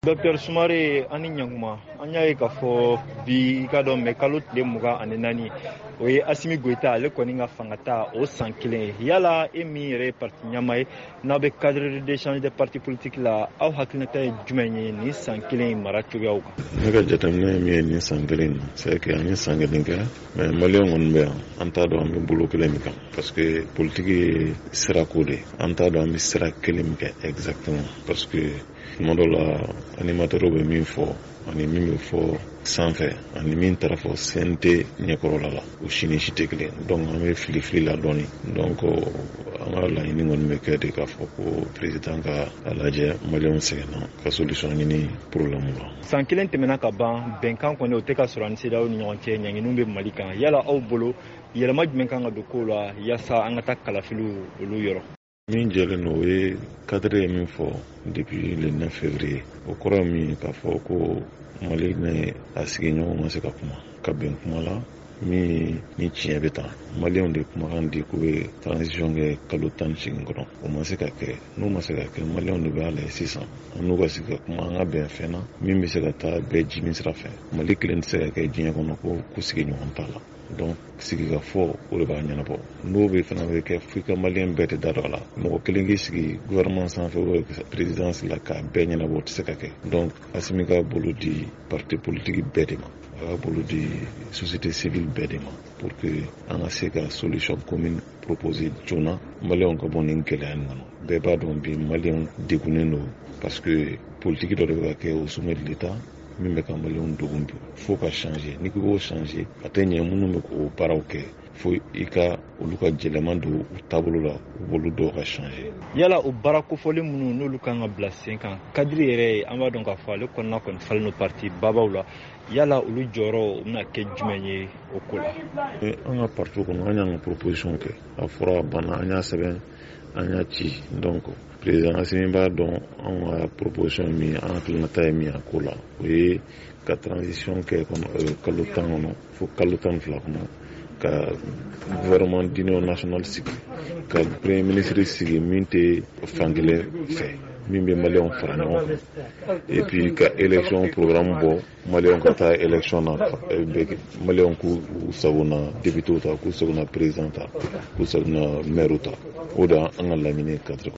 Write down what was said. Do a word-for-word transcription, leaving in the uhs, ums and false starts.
Docteur Soumaré ani ɲankuma an y'a ye k'a fɔ bi i ka dɔn mɛ kalo tile mugan ani naani o ye Asimi Goyita ale kɔni ka fangata o san kelen yala e min yɛrɛ ye parti ɲɛmaa ye n'aw bɛ cadre d'échange des partis politiques la aw hakilinata ye jumɛn ye nin san kelen mara cogoyaw kan? Ne ka jateminɛ min ye nin san kelen na c'est que an ye san kelen kɛ mais maliyɛn kɔni bɛ yan an t'a dɔn an bɛ bolo kelen min kan parce que politique ye sirako de an t'a dɔn an bɛ sira kelen min kɛ exactement parce que tuma dɔ la animateurs bɛ min fɔ ani min bɛ fɔ sanfɛ ani min taara fɔ C N T ɲɛkɔrɔla la o si ni si tɛ kelen donc an bɛ fili fili la dɔɔni donc an ka laɲini kɔni bɛ kɛ de k'a fɔ ko président ka a lajɛ maliyɛnw sɛgɛnna ka solution ɲini problème la. San kelen tɛmɛna ka ban bɛnkan kɔni o tɛ ka sɔrɔ ani CEDEAO ni ɲɔgɔn cɛ ɲanginiw bɛ Mali kan yala aw bolo yɛlɛma jumɛn kan ka don kow la yaasa an ka taa kalafiliw olu yɔrɔ? Min jɛlen don o ye cadre ye min fɔ depuis le neuf février o kɔrɔ ye min k'a fɔ ko Mali ni a sigiɲɔgɔnw ma se ka kuma ka bɛn kuma la min ni tiɲɛ bɛ taa maliyɛnw de kumakan di k'u bɛ transition kɛ kalo tan ni seegin kɔnɔ o ma se ka kɛ n'o ma se ka kɛ maliyɛnw de b'a lajɛ sisan an n'u ka sigi ka kuma an ka bɛn fɛn na min bɛ se ka taa bɛɛ jimi sira fɛ Mali kelen tɛ se ka kɛ diɲɛ kɔnɔ ko ko sigiɲɔgɔn t'a la donc sigi ka fɔ o de b'a ɲɛnabɔ n'o bɛ fana bɛ kɛ f'i ka maliyɛn bɛɛ de da dɔ la mɔgɔ kelen k'i sigi gouvernement sanfɛ o présidence la k'a bɛɛ ɲɛnabɔ o tɛ se ka kɛ donc Asimi ka bolo di parti politique bɛɛ de ma a ka bolo di société civile bɛɛ de ma pour que an ka se ka solution commune proposer joona maliyɛnw ka bɔ nin gɛlɛya in kɔnɔ bɛɛ b'a dɔn bi maliyɛnw degunnen don parce que politique dɔ de bɛ ka kɛ au sommet de l'État min bɛ ka maliyɛnw degun bi fo ka changer n'i ko k'o changer a tɛ ɲɛ minnu bɛ k'o baaraw kɛ fo i ka olu ka yɛlɛma don u taabolo la u b'olu dɔw ka changer. Yala o baara kofɔli minnu n'olu kan ka bila sen kan kadiri yɛrɛ an b'a dɔn k'a fɔ ale kɔnɔna kɔni falen no parti babaw la yala olu jɔyɔrɔ u bɛna kɛ jumɛn ye o ko la? An ka parti kɔnɔ an y'an ka proposition kɛ a fɔra a banna an y'a sɛbɛn an y'a ci donc président Asimi b'a dɔn an ka proposition min an hakilinata ye min a ko la o ye ka transition kɛ kalo tan kɔnɔ fo kalo tan ni fila kɔnɔ ka gouvernement d'union nationale sigi ka premier ministre sigi min tɛ fankelen fɛ min bɛ maliyɛnw fara ɲɔgɔn kan et puis ka élection programme bɔ maliyɛnw ka taa élection na maliyɛnw k'u sagona député ta k'u sagona président ta k'u sagona maire ta o de an ka laɲini cadre